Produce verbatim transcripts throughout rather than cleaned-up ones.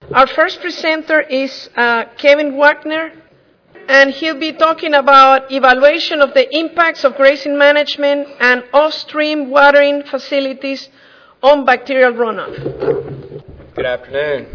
Our first presenter is uh, Kevin Wagner, and he'll be talking about evaluation of the impacts of grazing management and off-stream watering facilities on bacterial runoff. Good afternoon.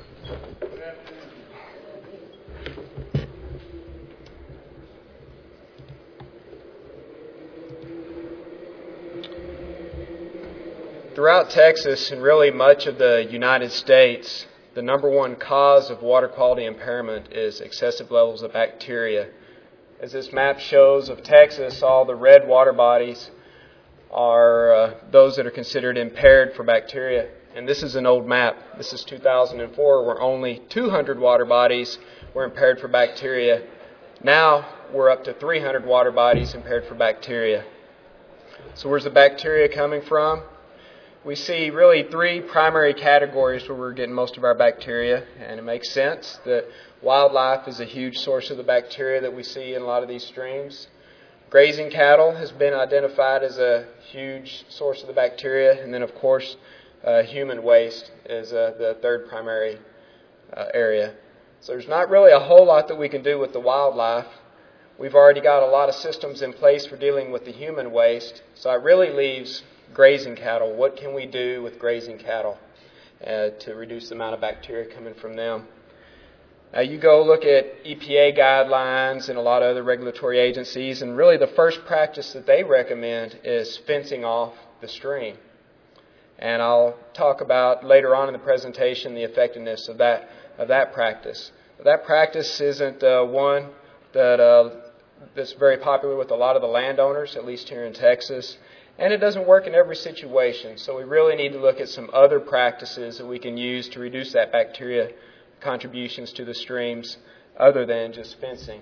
Throughout Texas and really much of the United States, the number one cause of water quality impairment is excessive levels of bacteria. As this map shows of Texas, all the red water bodies are uh, those that are considered impaired for bacteria. And this is an old map. This is two thousand four, where only two hundred water bodies were impaired for bacteria. Now we're up to three hundred water bodies impaired for bacteria. So where's the bacteria coming from? We see really three primary categories where we're getting most of our bacteria, and it makes sense that wildlife is a huge source of the bacteria that we see in a lot of these streams. Grazing cattle has been identified as a huge source of the bacteria, and then of course uh, human waste is uh, the third primary uh, area. So there's not really a whole lot that we can do with the wildlife. We've already got a lot of systems in place for dealing with the human waste, so it really leaves grazing cattle. What can we do with grazing cattle uh, to reduce the amount of bacteria coming from them? Now you go look at E P A guidelines and a lot of other regulatory agencies, and really the first practice that they recommend is fencing off the stream. And I'll talk about later on in the presentation the effectiveness of that of that practice. But that practice isn't uh, one that uh, that's very popular with a lot of the landowners, at least here in Texas. And it doesn't work in every situation, so we really need to look at some other practices that we can use to reduce that bacteria contributions to the streams other than just fencing.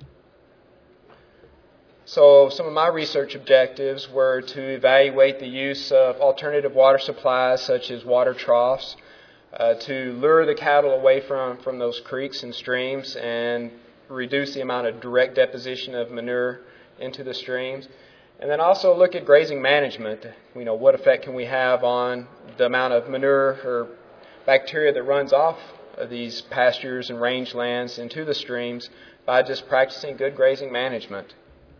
So some of my research objectives were to evaluate the use of alternative water supplies such as water troughs, uh, to lure the cattle away from, from those creeks and streams and reduce the amount of direct deposition of manure into the streams. And then also look at grazing management. You know, what effect can we have on the amount of manure or bacteria that runs off of these pastures and rangelands into the streams by just practicing good grazing management.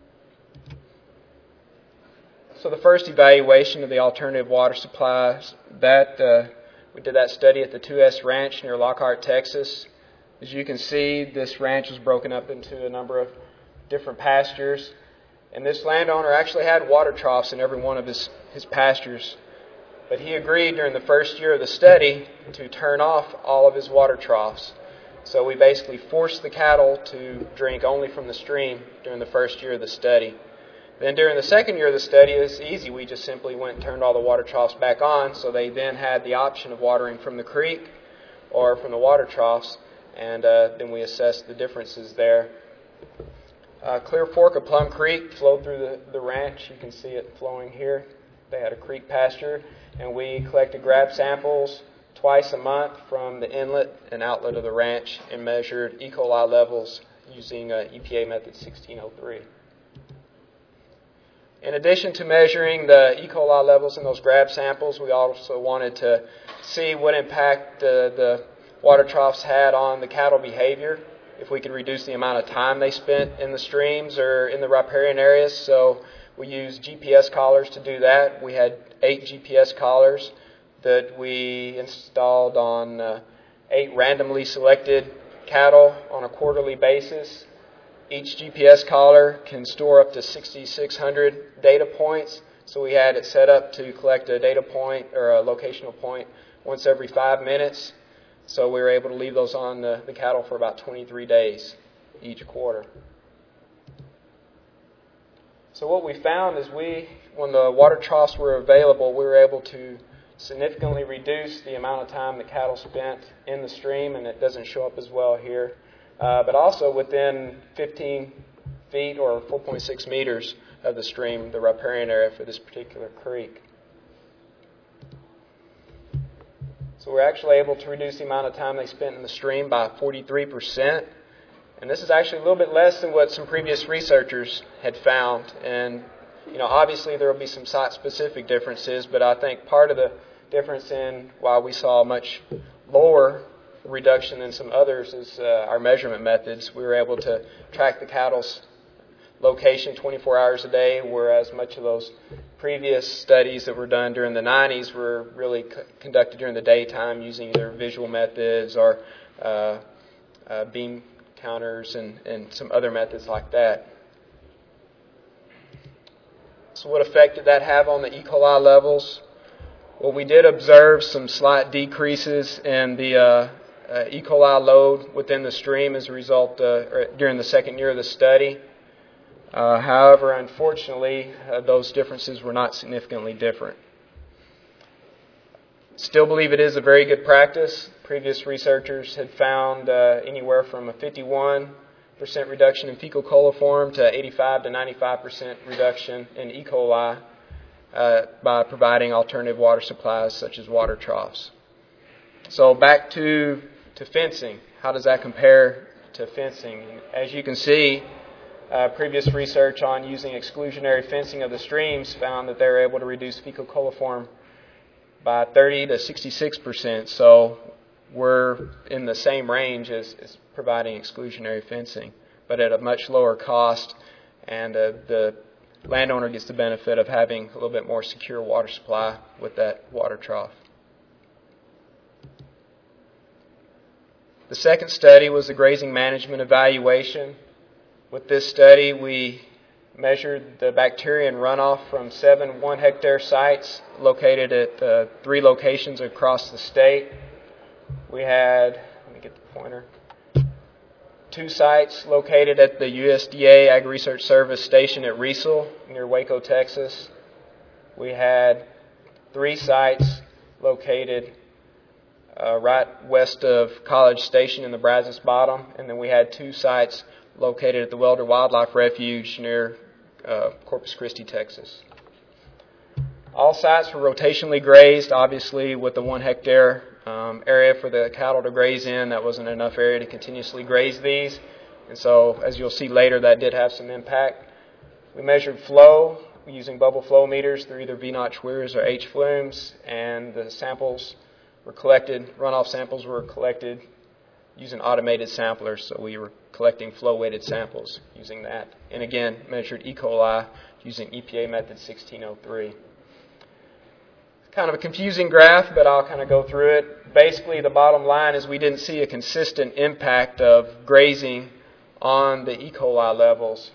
So the first evaluation of the alternative water supplies, that uh, we did that study at the two S Ranch near Lockhart, Texas. As you can see, this ranch was broken up into a number of different pastures. And this landowner actually had water troughs in every one of his, his pastures. But he agreed during the first year of the study to turn off all of his water troughs. So we basically forced the cattle to drink only from the stream during the first year of the study. Then during the second year of the study, it was easy. We just simply went and turned all the water troughs back on. So they then had the option of watering from the creek or from the water troughs. And uh, then we assessed the differences there. Uh, Clear Fork of Plum Creek flowed through the, the ranch. You can see it flowing here. They had a creek pasture, and we collected grab samples twice a month from the inlet and outlet of the ranch and measured E. coli levels using uh, E P A method sixteen oh three. In addition to measuring the E. coli levels in those grab samples, we also wanted to see what impact uh, the water troughs had on the cattle behavior, if we could reduce the amount of time they spent in the streams or in the riparian areas. So we used G P S collars to do that. We had eight G P S collars that we installed on uh, eight randomly selected cattle on a quarterly basis. Each G P S collar can store up to sixty-six hundred data points. So we had it set up to collect a data point or a locational point once every five minutes. So we were able to leave those on the, the cattle for about twenty-three days each quarter. So what we found is we, when the water troughs were available, we were able to significantly reduce the amount of time the cattle spent in the stream, and it doesn't show up as well here. Uh, but also within fifteen feet or four point six meters of the stream, the riparian area for this particular creek. So we're actually able to reduce the amount of time they spent in the stream by forty-three percent. And this is actually a little bit less than what some previous researchers had found. And, you know, obviously there will be some site-specific differences, but I think part of the difference in why we saw much lower reduction than some others is uh, our measurement methods. We were able to track the cattle's location twenty-four hours a day, whereas much of those previous studies that were done during the nineties were really c- conducted during the daytime using either visual methods or uh, uh, beam counters and, and some other methods like that. So what effect did that have on the E. coli levels? Well, we did observe some slight decreases in the uh, uh, E. coli load within the stream as a result uh, during the second year of the study. Uh, however, unfortunately, uh, those differences were not significantly different. Still believe it is a very good practice. Previous researchers had found uh, anywhere from a fifty-one percent reduction in fecal coliform to eighty-five to ninety-five percent reduction in E. coli uh, by providing alternative water supplies such as water troughs. So back to, to fencing. How does that compare to fencing? As you can see, Uh, previous research on using exclusionary fencing of the streams found that they were able to reduce fecal coliform by thirty to sixty-six percent. So we're in the same range as, as providing exclusionary fencing, but at a much lower cost, and uh, the landowner gets the benefit of having a little bit more secure water supply with that water trough. The second study was the grazing management evaluation. With this study, we measured the bacteria and runoff from seven one-hectare sites located at uh, three locations across the state. We had, let me get the pointer, two sites located at the U S D A Ag Research Service station at Riesel near Waco, Texas. We had three sites located uh, right west of College Station in the Brazos Bottom, and then we had two sites located at the Welder Wildlife Refuge near uh, Corpus Christi, Texas. All sites were rotationally grazed, obviously with the one hectare um, area for the cattle to graze in. That wasn't enough area to continuously graze these. And so, as you'll see later, that did have some impact. We measured flow using bubble flow meters through either V-notch weirs or H flumes, and the samples were collected, runoff samples were collected using automated samplers, so we were collecting flow-weighted samples using that. And again, measured E. coli using E P A method sixteen oh three. Kind of a confusing graph, but I'll kind of go through it. Basically, the bottom line is we didn't see a consistent impact of grazing on the E. coli levels.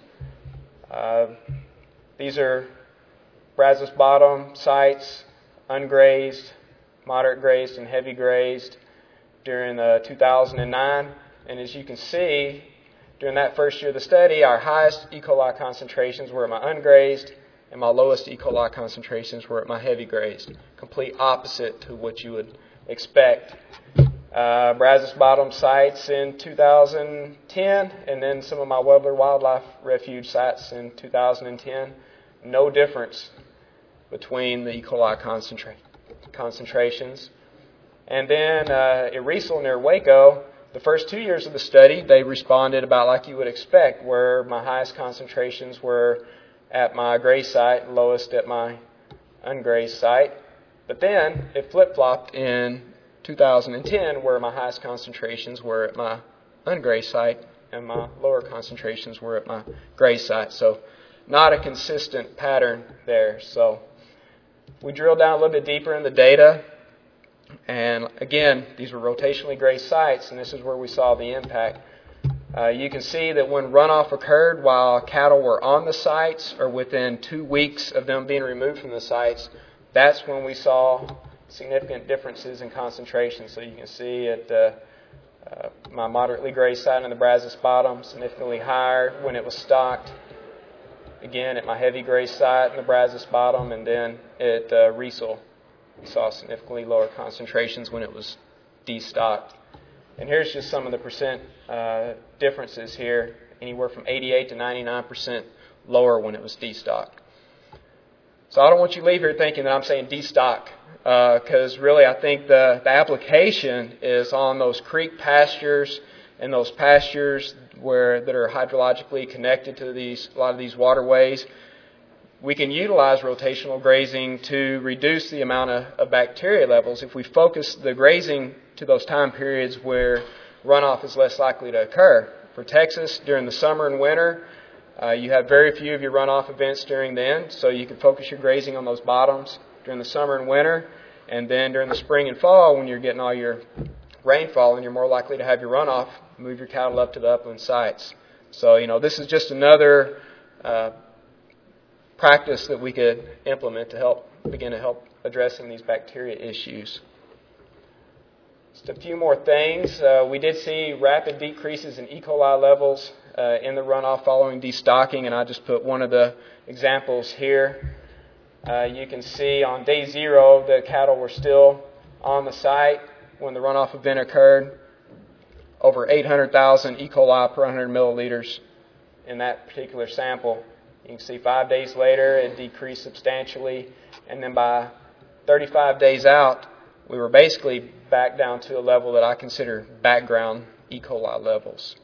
Uh, these are Brazos Bottom sites, ungrazed, moderate grazed, and heavy grazed during uh, two thousand nine. And as you can see, during that first year of the study, our highest E. coli concentrations were at my ungrazed, and my lowest E. coli concentrations were at my heavy grazed. Complete opposite to what you would expect. Uh, Brazos Bottom sites in two thousand ten, and then some of my Welder Wildlife Refuge sites in two thousand ten. No difference between the E. coli concentra- concentrations. And then uh, at Riesel near Waco, the first two years of the study, they responded about like you would expect, where my highest concentrations were at my grazed site and lowest at my ungrazed site. But then it flip-flopped in two thousand ten, where my highest concentrations were at my ungrazed site and my lower concentrations were at my grazed site. So not a consistent pattern there. So we drilled down a little bit deeper in the data. And again, these were rotationally grazed sites, and this is where we saw the impact. Uh, you can see that when runoff occurred while cattle were on the sites or within two weeks of them being removed from the sites, that's when we saw significant differences in concentration. So you can see at uh, uh, my moderately grazed site in the Brazos Bottom, significantly higher when it was stocked. Again, at my heavy grazed site in the Brazos Bottom, and then at uh, Riesel, we saw significantly lower concentrations when it was destocked. And here's just some of the percent uh, differences here, anywhere from eighty-eight to ninety-nine percent lower when it was destocked. So I don't want you to leave here thinking that I'm saying destock, because uh, really I think the, the application is on those creek pastures and those pastures where that are hydrologically connected to these a lot of these waterways. we can utilize rotational grazing to reduce the amount of, of bacteria levels if we focus the grazing to those time periods where runoff is less likely to occur. For Texas, during the summer and winter, uh, you have very few of your runoff events during then, so you can focus your grazing on those bottoms during the summer and winter. And then during the spring and fall, when you're getting all your rainfall and you're more likely to have your runoff, move your cattle up to the upland sites. So, you know, this is just another uh, practice that we could implement to help begin to help addressing these bacteria issues. Just a few more things. Uh, we did see rapid decreases in E. coli levels uh, in the runoff following destocking, and I just put one of the examples here. Uh, you can see on day zero the cattle were still on the site when the runoff event occurred. Over eight hundred thousand E. coli per one hundred milliliters in that particular sample. You can see five days later it decreased substantially, and then by thirty-five days out we were basically back down to a level that I consider background E. coli levels.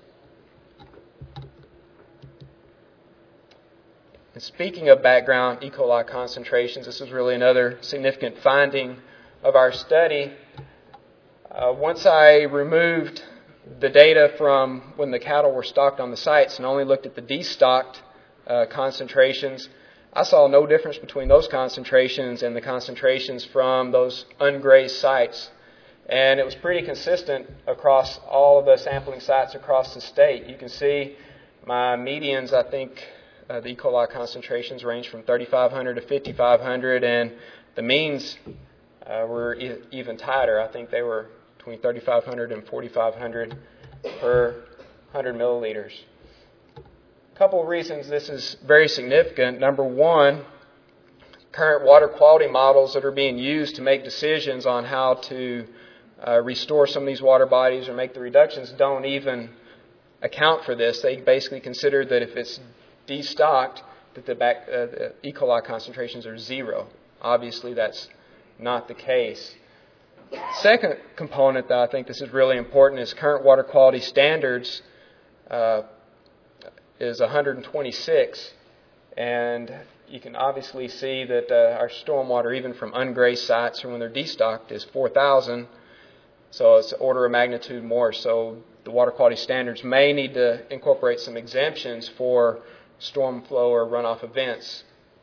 And speaking of background E. coli concentrations, this is really another significant finding of our study. Uh, once I removed the data from when the cattle were stocked on the sites and only looked at the destocked uh, concentrations, I saw no difference between those concentrations and the concentrations from those ungrazed sites. And it was pretty consistent across all of the sampling sites across the state. You can see my medians, I think uh, the E. coli concentrations range from thirty-five hundred to fifty-five hundred, and the means uh, were e- even tighter. I think they were between thirty-five hundred and forty-five hundred per one hundred milliliters. A couple of reasons this is very significant. Number one, current water quality models that are being used to make decisions on how to uh, restore some of these water bodies or make the reductions don't even account for this. They basically consider that if it's destocked, that the, bac- uh, the E. coli concentrations are zero. Obviously, that's not the case. Second component that I think this is really important is current water quality standards uh, is one hundred twenty-six, and you can obviously see that uh, our stormwater, even from ungrazed sites or when they're destocked, is four thousand, so it's an order of magnitude more. So the water quality standards may need to incorporate some exemptions for storm flow or runoff events.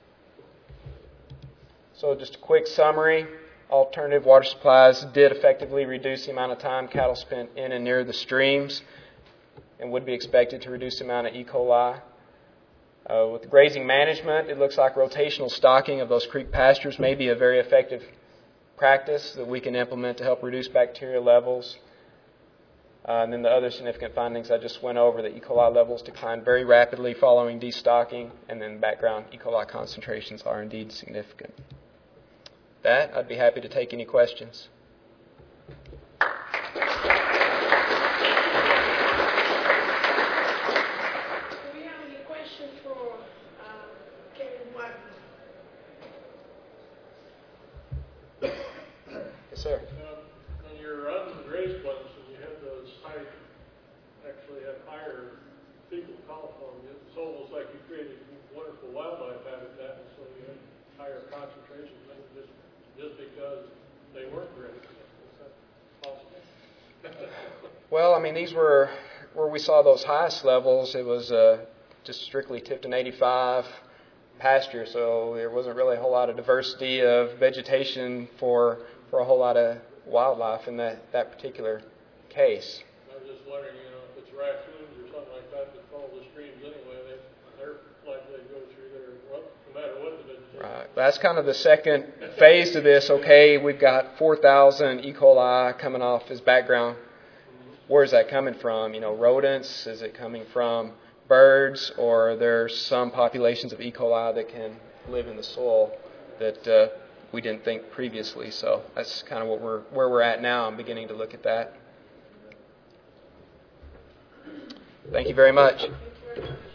So just a quick summary. Alternative water supplies did effectively reduce the amount of time cattle spent in and near the streams and would be expected to reduce the amount of E. coli. Uh, with grazing management, it looks like rotational stocking of those creek pastures may be a very effective practice that we can implement to help reduce bacteria levels. Uh, and then the other significant findings I just went over, the E. coli levels declined very rapidly following destocking, and then background E. coli concentrations are indeed significant. That, I'd be happy to take any questions. Do we have any questions for uh, Kevin Wagner? Yes, sir. Uh, on your ungrazed places, you have those high, actually have higher fecal coliform. It's almost like you created wonderful wildlife habitat, so you have higher concentrations than just just because they weren't grazed. Is that possible? Well, I mean, these were where we saw those highest levels. It was uh, just strictly Tipton eighty-five pasture, so there wasn't really a whole lot of diversity of vegetation for for a whole lot of wildlife in that, that particular case. I was just wondering, you know, if it's raccoons or something like that that follow the streams anyway, they, they're likely to go through there, well, no matter what the vegetation. Right. That's kind of the second phase to this. Okay, we've got four thousand E. coli coming off as background. Where is that coming from? You know, rodents? Is it coming from birds? Or are there some populations of E. coli that can live in the soil that uh, we didn't think previously? So that's kind of what we're where we're at now. I'm beginning to look at that. Thank you very much.